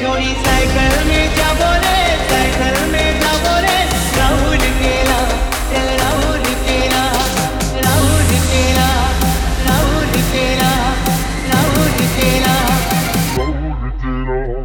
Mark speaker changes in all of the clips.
Speaker 1: छोड़ी साइकिल में जाबो रे, साइकिल में जाबो रे, राहुल केला, चल राहुल केला, राहुल केला, राहुल केला, राहुल केला, राहुल केला।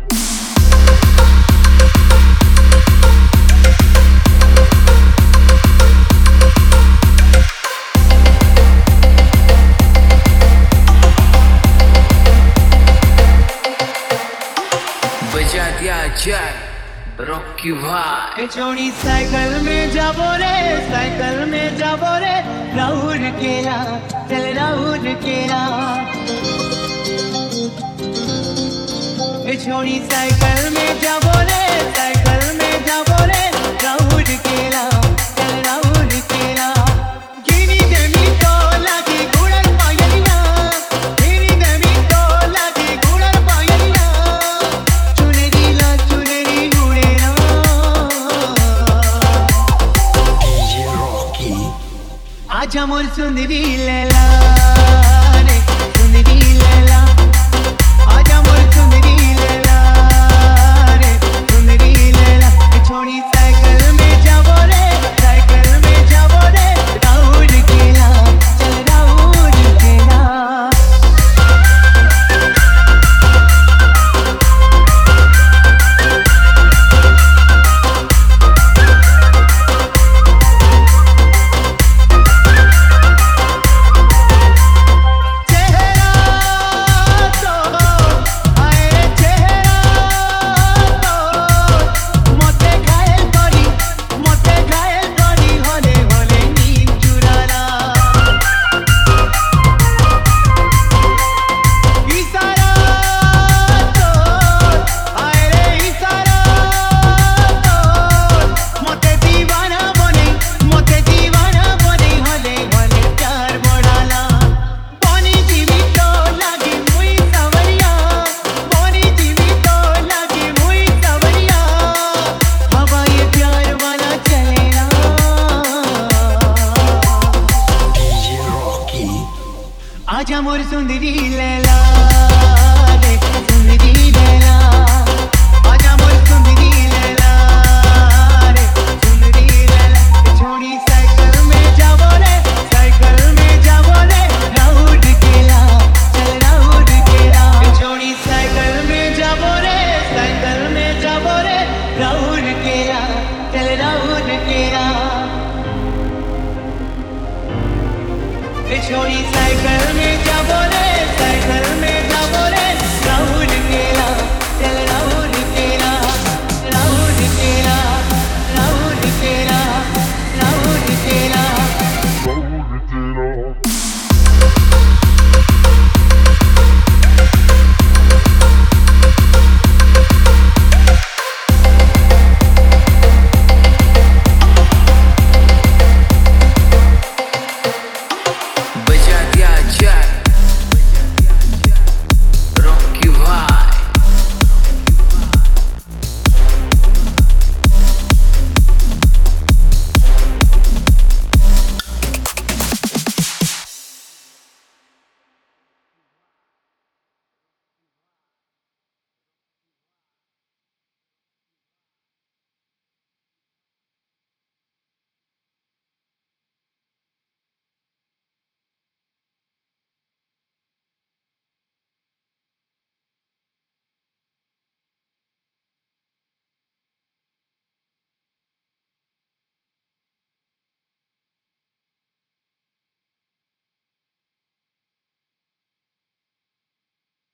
Speaker 2: बजा दिया जाए रॉकी भाई।
Speaker 1: छोड़ी साइकिल में जाबो रे, साइकिल में जाबो रे, राहुल केला, चल राहुल केला। छोड़ी साइकिल में जाबो रे, साइकिल में जाबो रे, राहुल केला, चल राहुल केला। गिनी देमी तो लागी गुड़ल पायलिया, गिनी देमी तो लागी गुड़ल पायलिया, चुनरी ला चुनरी उड़ेला। आजा मोर सुंदरी लैला रे, सुंदरी लैला, आजा मोर सुंदरी लैला रे, सुंदरी लैला। छोड़ी साइकिल में जाबो रे, साइकिल में जाबो रे, राहुल केला, चल राहुल केला। आजा मोर सुंदरी लैला रे, सुंदरी लैला, आजा मोर सुंदरी लैला रे, सुंदरी लैला। छोड़ी साइकिल में जाबो रे, साइकिल में जाबो रे, राहुल केला, चल राहुल केला। छोड़ी साइकिल में जाबो रे, साइकिल में जाबो रे, राहुल केला, चल राहुल केला। छोड़ी साइकिल में